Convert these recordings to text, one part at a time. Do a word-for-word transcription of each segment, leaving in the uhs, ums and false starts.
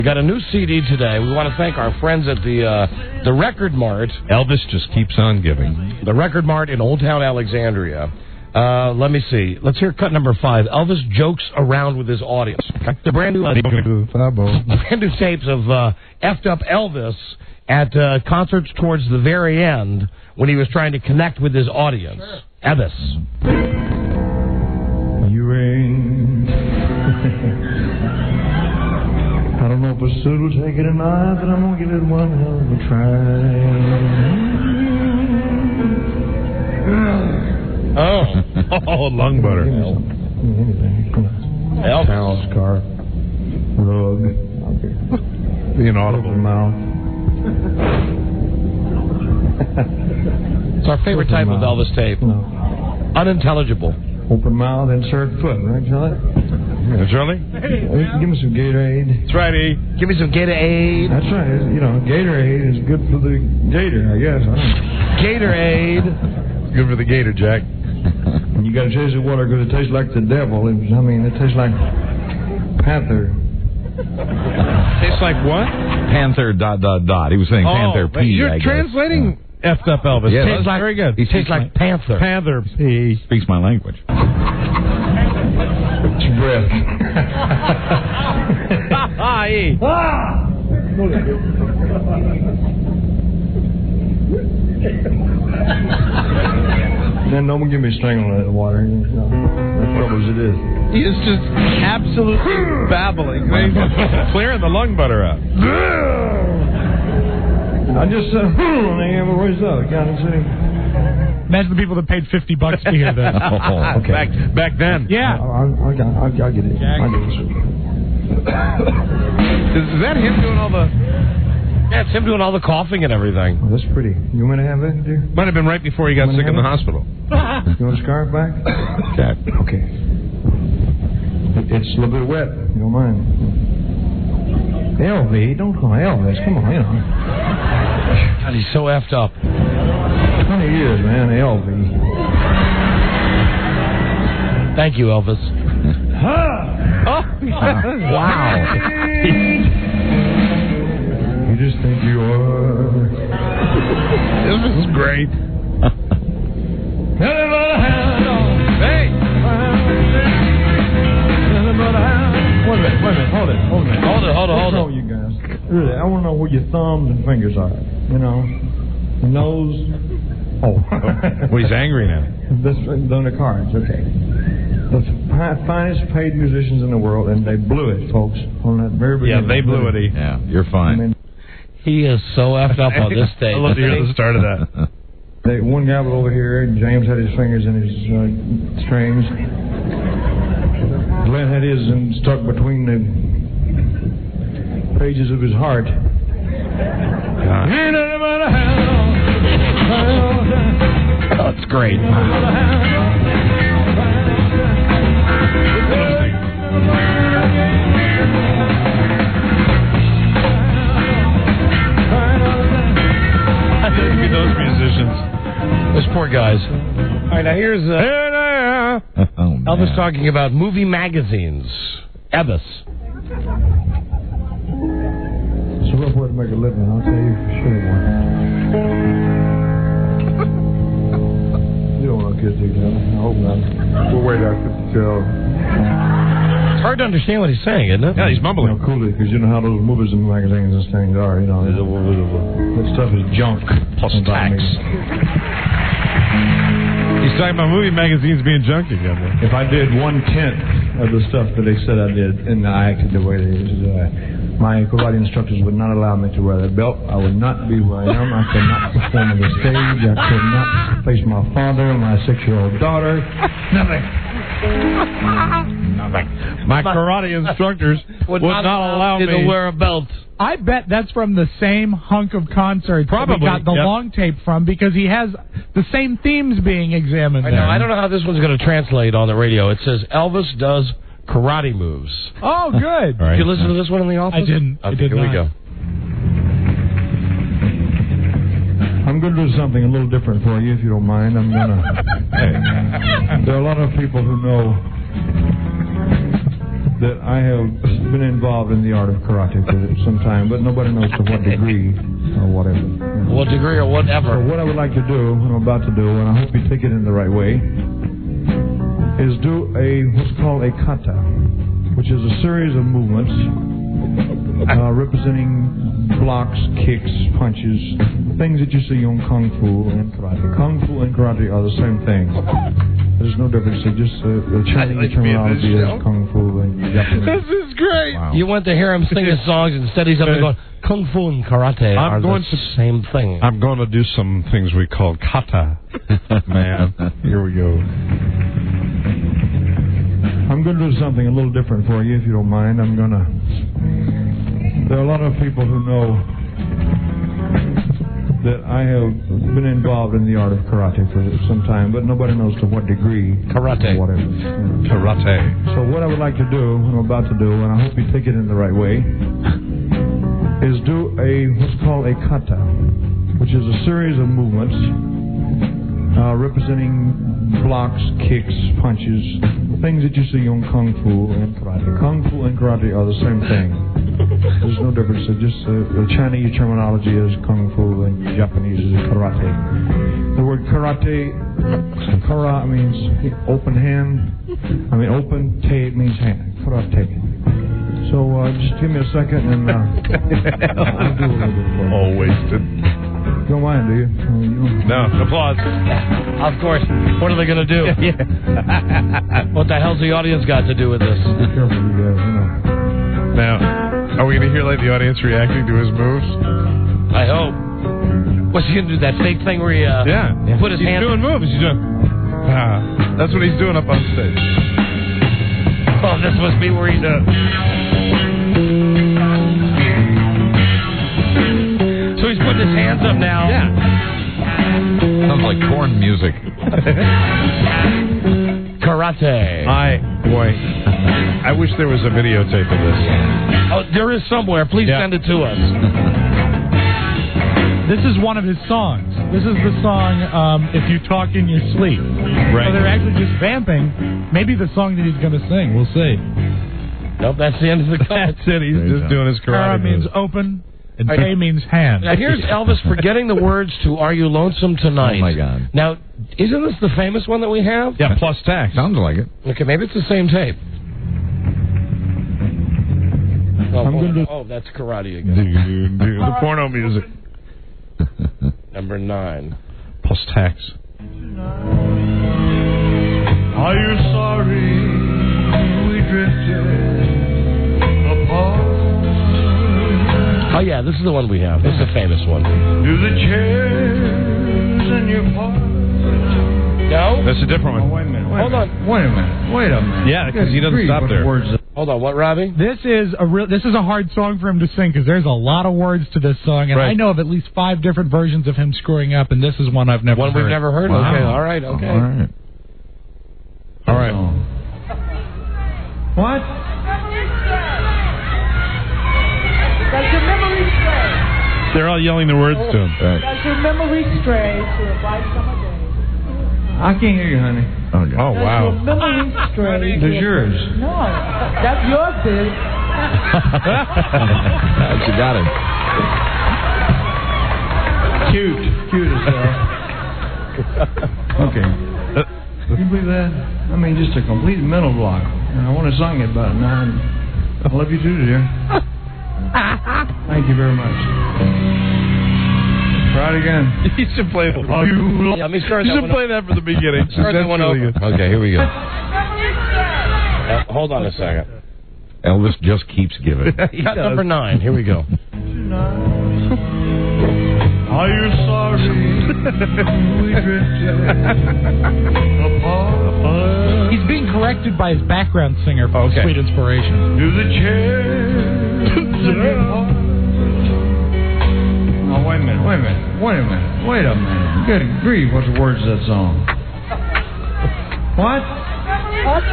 We got a new C D today. We want to thank our friends at the uh, the Record Mart. Elvis just keeps on giving. The Record Mart in Old Town Alexandria. Uh, let me see. Let's hear cut number five. Elvis jokes around with his audience. The brand new, uh, brand new tapes of uh, effed up Elvis at uh, concerts towards the very end when he was trying to connect with his audience. Sure. Elvis. You ring. I don't know if a suit will take it or not, but I'm going to give it one hell of a try. Oh. Oh, lung butter. Anything. Come on. Elvis. Towel, scarf, rug. Okay. The inaudible mouth. It's our favorite type of Elvis tape. No. Unintelligible. Open mouth, insert foot, right, Charlie? Yeah, Charlie? Hey, give me some Gatorade. That's right, E. Give me some Gatorade. That's right. You know, Gatorade is good for the gator, I guess. I don't know. Gatorade. Good for the gator, Jack. And you got to chase the water because it tastes like the devil. It was, I mean, it tastes like Panther. Tastes like what? Panther dot dot dot. He was saying oh, Panther P. You're I guess. translating yeah. effed up Elvis. Yeah, tastes like, very good. He tastes like Panther. Panther P. Speaks my language. It's breath. E. Then don't give me strangling in the water. No, that's trouble as it is. He is just absolutely babbling. Clearing the lung butter out. I just said, hmm, and I have a voice out. County City. Imagine the people that paid fifty bucks to hear that. Oh, okay. Back, back then. Yeah. I'll, I'll, I'll, I'll get it. Jack. I'll get it. Is, is that him doing all the... Yeah, it's him doing all the coughing and everything. Oh, that's pretty. You want me to have that, dear? Might have been right before he got Wanna sick in the have it? hospital. You want a scarf back? Jack. Okay. It's a little bit wet. You don't mind. L V, don't call Elvis. Come on, you know. God, he's so effed up. twenty years, man, L V. Thank you, Elvis. Oh, wow. You just think you are. This is great. Hey! Wait a minute, wait a minute, hold it, hold it. Hold it, hold it, hold it. You guys. Really, I want to know where your thumbs and fingers are. You know, your nose. Oh. Well, he's angry now. This on the cards, okay. The fi- finest paid musicians in the world, and they blew it, folks, on that very beginning. Yeah, they blew it. Yeah, you're fine. I mean, He is so effed up on this stage. I love to hear the start of that. they, one guy was over here, and James had his fingers in his uh, strings. Glenn had his and stuck between the pages of his heart. Oh, it's great. Those musicians. Those poor guys. All right, now here's uh, Oh, Elvis talking about movie magazines. Elvis. It's a rough way to make a living, I'll tell you for sure. You don't want to kiss each other. I hope not. We'll wait out till... It's hard to understand what he's saying, isn't it? Yeah, he's mumbling. You know, coolly, because you know how those movies and magazines and things are, you know. That stuff is junk. Plus tax. He's talking about movie magazines being junk again. Then. If I did one-tenth of the stuff that they said I did, and I acted the way they did, uh, my karate instructors would not allow me to wear that belt. I would not be who I am. I could not perform on the stage. I could not face my father, my six-year-old daughter. Nothing. Nothing. My karate instructors would, would not, not allow me to wear a belt. I bet that's from the same hunk of concerts Probably, that we got the yep. long tape from, because he has the same themes being examined I there. know. I don't know how this one's going to translate on the radio. It says Elvis does karate moves. Oh, good. Did you listen to this one in the office? I didn't. Okay, I did here not. we go. I'm going to do something a little different for you, if you don't mind. I'm going to... There are a lot of people who know that I have been involved in the art of karate for some time, but nobody knows to what degree or whatever. You know. What degree or whatever. So what I would like to do, what I'm about to do, and I hope you take it in the right way, is do a what's called a kata, which is a series of movements uh, representing blocks, kicks, punches, things that you see on Kung Fu and karate. Kung Fu and karate are the same thing. There's no difference. They're just uh, the Chinese terminology is Kung Fu and Japanese. This is great. Wow. You went to hear him sing his songs, and instead he's up there going, Kung Fu and karate I'm are going the to- same thing. I'm going to do some things we call kata. Man, here we go. I'm going to do something a little different for you, if you don't mind. I'm going to... There are a lot of people who know that I have been involved in the art of karate for some time, but nobody knows to what degree. Karate. Or whatever. You know. Karate. So what I would like to do, what I'm about to do, and I hope you take it in the right way, is do a what's called a kata, which is a series of movements uh, representing blocks, kicks, punches, things that you see on Kung Fu and karate. Kung Fu and karate are the same thing. There's no difference. It's just uh, the Chinese terminology is Kung Fu and Japanese is karate. The word karate, kara means open hand. I mean open, te means hand. Karate. So uh, just give me a second and uh, I'll do a little bit for you. All wasted. You don't mind, do you? Uh, you don't- No, applause. Of course. What are they going to do? What the hell's the audience got to do with this? Be careful, you guys. You know. Now, are we going to hear like the audience reacting to his moves? I hope. What's he going to do? That fake thing where he uh, Yeah. put his he's hand... doing moves. He's doing. Ah, that's what he's doing up on stage. Oh, this must be where he's... Uh... So he's putting his hands up now. Yeah. Sounds like corn music. Karate. I, boy, I wish there was a videotape of this. Oh, there is somewhere. Please Yeah. send it to us. This is one of his songs. This is the song um, If You Talk in Your Sleep. Right. So they're actually just vamping. Maybe the song that he's going to sing. We'll see. Nope, that's the end of the cut. That's it. He's Great just job. doing his Kara karate means moves. open, and I- Tay means hand. Now, here's Elvis forgetting the words to Are You Lonesome Tonight? Oh, my God. Now, isn't this the famous one that we have? Yeah, plus tax. Sounds like it. Okay, maybe it's the same tape. Oh, I'm oh, gonna do- oh, that's karate again. The porno music. Number nine. Plus tax. Are you sorry we drifted apart? Oh, yeah, this is the one we have. This is a famous one. Do the chairs in your park? No? That's a different Oh, one. wait a minute. Wait Hold a minute. Wait a minute. Wait a minute. Yeah, 'cause he doesn't Good stop grief, there. what words- Hold on, what, Robbie? This is a real. This is a hard song for him to sing because there's a lot of words to this song, and Right. I know of at least five different versions of him screwing up, and this is one I've never One heard. we've never heard? Wow. Okay, all right, okay. All right. All right. What? Does your memory stray? They're all yelling the words to him. Right. Does your memory stray to a bright summer day? I can't hear you, honey. Okay. Oh, Does wow. your memory stray? Does to a- yours? No, that's yours, dude. You got it. Cute. Cute as hell. Okay. Can you believe that? I mean, just a complete mental block. And I want to sing it about nine. I love you too, dear. Thank you very much. Try it again. You should play the Yeah, let me start You that should one play that from the beginning. Start that That's one really over. good. Okay, here we go. Uh, hold on a second. Elvis just keeps giving. Cut number nine. Here we go. Are you sorry we drifted apart? He's being corrected by his background singer from Okay. Sweet Inspiration. Do the chairs in your park? Oh, wait a minute, wait a minute, wait a minute, wait a minute. Good grief, what's the words of that song? What? What?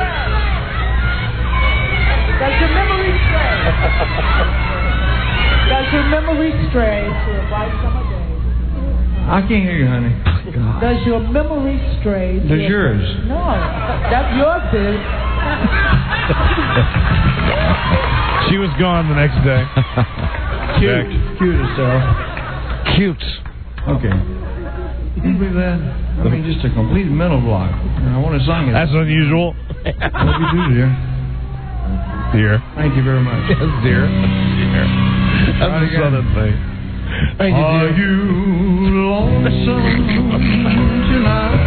Does your memory stray? Does your memory stray to a bright summer day? I can't hear you, honey. Does your memory stray? to Does a- yours? No, that's yours, dude. She was gone the next day. Cute. Cute as hell. Cute. Okay. You can believe that? I mean, just a complete mental block. And I want to sing it. That's unusual. What you do, dear? Dear. Thank you very much. Yes, dear. Dear. That's Right a again. southern thing. Thank you, Are dear. you lonesome tonight?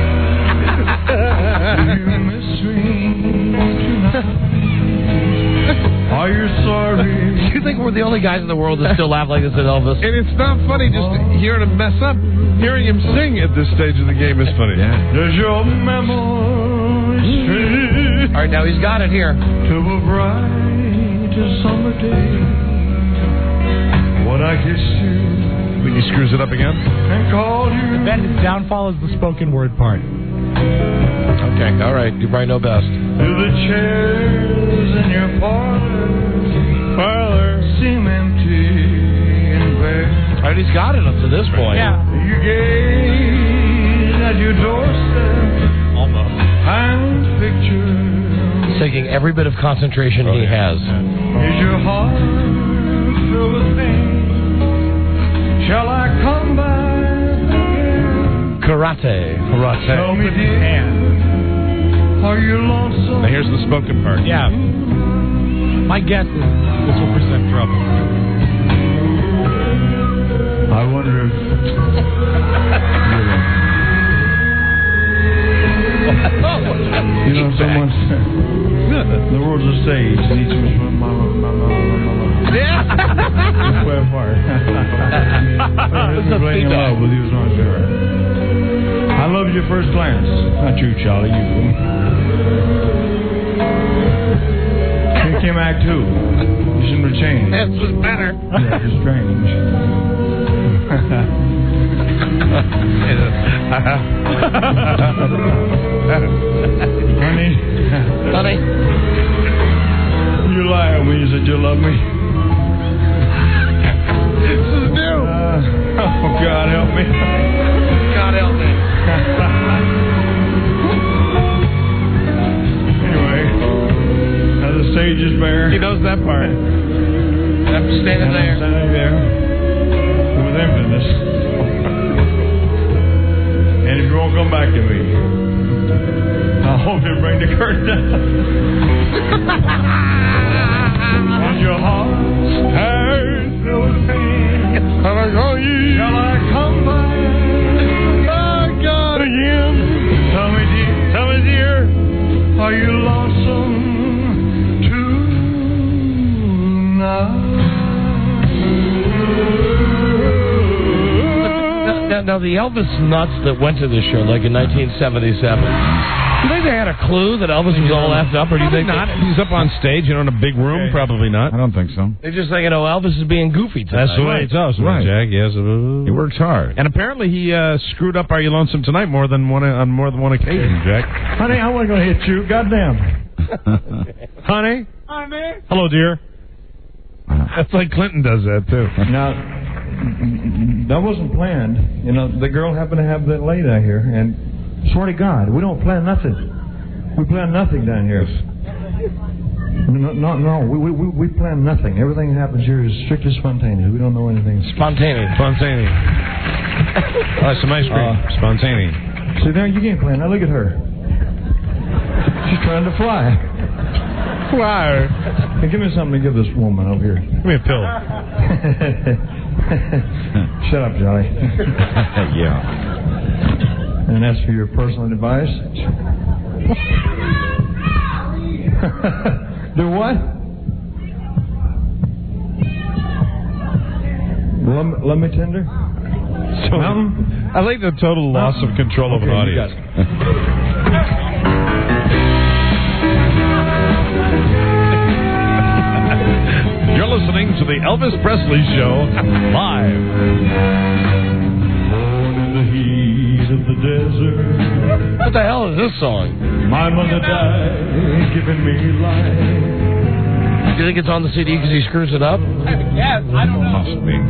Do you miss me tonight? Are you sorry? Do you think we're the only guys in the world that still laugh like this at Elvis? And it's not funny just hearing him mess up. Hearing him sing at this stage of the game is funny. Yeah. Does your memory stray All right, now he's got it here. to a bright summer day? When I kissed you Think he screws it up again? and called you. Then his downfall is the spoken word part. Okay, all right. You probably know best. Do the chairs in your parlor, parlor seem empty and bare? All right, he's got it up to this point. Yeah. You gaze at your doorstep, Almost. and picture. He's taking every bit of concentration Oh, he yeah. has. Is your heart filled with pain? Shall I come back again? Karate. Tell me, dear, are you lonesome? Now here's the spoken part. Yeah. My guess is this will present trouble. I wonder if you know someone said the world's a stage and each one's from mama, mama, mama, mama. Yeah. That's way apart. It's a Playing in feedback. love with you is not fair. I loved you first glance. Not you, Charlie. You. Here came Act Two. You shouldn't have changed. This was better. Yeah, it's strange. Honey, Honey. you lied when you said you love me. This is new. Uh, oh, God help me. God help me. Anyway, now the stage is bare. He knows that part. I'm standing And I'm there. standing there with emptiness. And if you won't come back to me, I hope you bring the curtain down. On your heart, hurt those pain. Shall I come back? Oh, God, again. Tell me, dear, tell me, dear, are you lonesome tonight? Now, now, the Elvis nuts that went to this show, like in nineteen seventy-seven, do you think they had a clue that Elvis was all effed up, or do you Probably think not. They, He's up on stage, you know, in a big room. Okay. Probably not. I don't think so. they just think, you know, Elvis is being goofy tonight? That's the way it does, Right. Jack. Yes. He works hard. And apparently he uh, screwed up "Are You Lonesome Tonight" more than one on more than one occasion, Jack. Honey, I wasn't going to hit you. Goddamn. Honey. Honey. Hello, dear. That's like Clinton does that too. Now, that wasn't planned. You know, the girl happened to have that lady out here, and swear to God, we don't plan nothing. We plan nothing down here. No, no, no. We, we, we we plan nothing. Everything that happens here is strictly spontaneous. We don't know anything. Spontaneous. Spontaneous. Oh, some ice cream. Uh, Spontaneous. See, there you can't plan. Now look at her. She's trying to fly. Fly. Hey, give me something to give this woman over here. Give me a pill. Shut up, Johnny. Yeah. And as for your personal advice, do what? Lem- lemon tender? So, Mountain? I like the total loss of control of an Okay, you audience. got You're listening to the Elvis Presley Show live. Born in the heat of the desert, What the hell is this song? my mother died giving me life. Do you think it's on the C D because he screws it up? Yes, I don't know. Must be.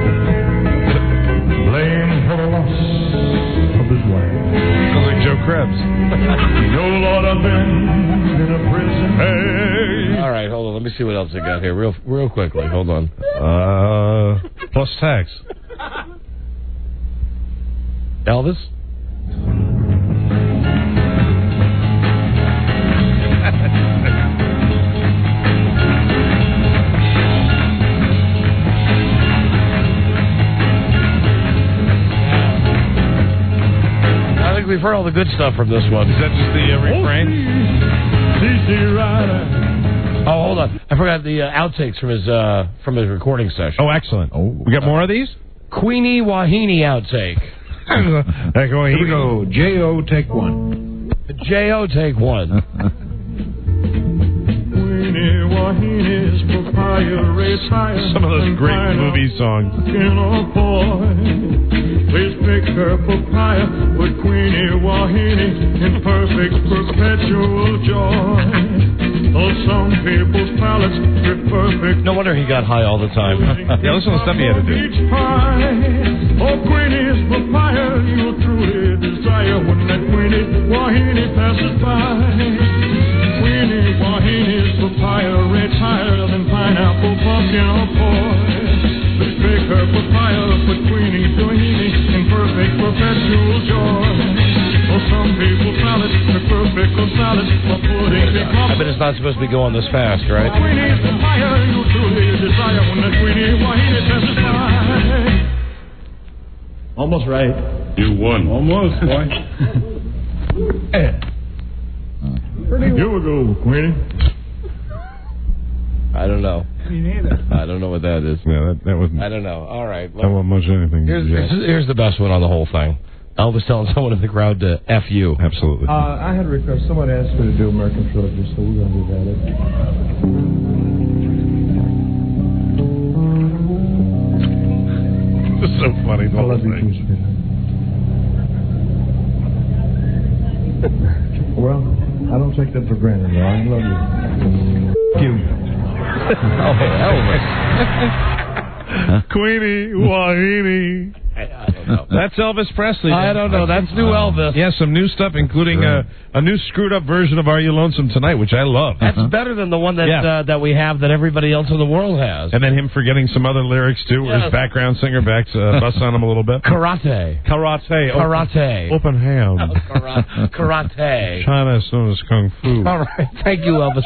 Blame for the loss of his wife. Sounds like Joe Krebs. No, Lord, I've been in a prison. Hey. All right, hold on. Let Let me see what else I got here, real, real quickly. Hold on. Uh, plus tax. Elvis. I think we've heard all the good stuff from this one. Is that just the uh, refrain? Oh, hold on. I forgot the uh, outtakes from his uh, from his recording session. Oh, excellent. Oh, we got more of these? Queenie Wahine outtake. Here we go. J O, take one. J O, take one. Some of those great movie songs. Please pick her papaya with Queenie Wahine in perfect perpetual joy. Oh, some people's palates with perfect. No wonder he got high all the time. Yeah, listen to the stuff he had to do. Oh, Queenie's papaya, you truly desire when that Queenie Wahine passes by. Queenie Wahine's papaya rates higher than pineapple, pumpkin, or poi. Let's pick her papaya, put Queenie Wahine in perfect perpetual joy. Oh, some people's salads are perfect for salads, for pudding. I bet it's not supposed to be going this fast, right? Queenie's papaya, you truly desire when that Queenie Wahine passes by. Almost right. You won. Almost, boy. Here we go, Queenie. I don't know. Me neither. I don't know what that is. Yeah, that, that wasn't. I don't know. All right. That wasn't much anything. Here's, here's, here's the best one on the whole thing. Elvis telling someone in the crowd to F you. Absolutely. Uh, I had a request. Someone asked me to do American Trilogy, so we're going to do that. It's so funny. The I whole love you thing. too, sweetheart. Well, I don't take that for granted, though. I love you. You. Oh, Elvis. Queenie Wahine. I, I don't know. That's Elvis Presley. I don't know. That's new Elvis. Yeah, some new stuff, including a, a new screwed up version of Are You Lonesome Tonight, which I love. That's better than the one that Yeah. uh, that we have that everybody else in the world has. And then him forgetting some other lyrics, too, where Yes. his background singer backs uh, busts on him a little bit. Karate. Karate. Karate. Open, open hand. Karate. Karate. China is known as Kung Fu. All right. Thank you, Elvis.